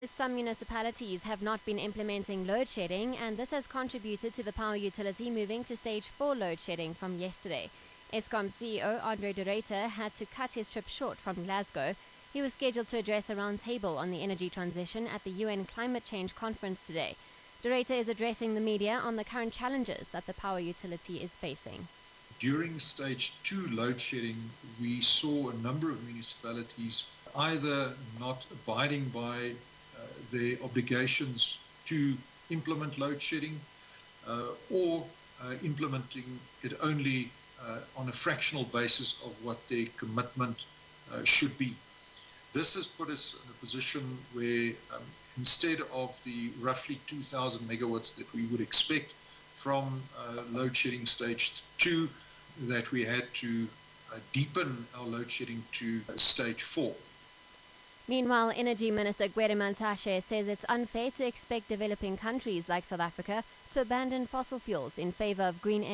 Some municipalities have not been implementing load shedding, and this has contributed to the power utility moving to stage 4 load shedding from yesterday. Eskom CEO Andre de Ruyter had to cut his trip short from Glasgow. He was scheduled to address a roundtable on the energy transition at the UN Climate Change Conference today. De Ruyter is addressing the media on the current challenges that the power utility is facing. During stage 2 load shedding, we saw a number of municipalities either not abiding by their obligations to implement load shedding or implementing it only on a fractional basis of what their commitment should be. This has put us in a position where instead of the roughly 2,000 megawatts that we would expect from load shedding stage 2, that we had to deepen our load shedding to stage 4. Meanwhile, Energy Minister Gwede Mantashe says it's unfair to expect developing countries like South Africa to abandon fossil fuels in favor of green energy.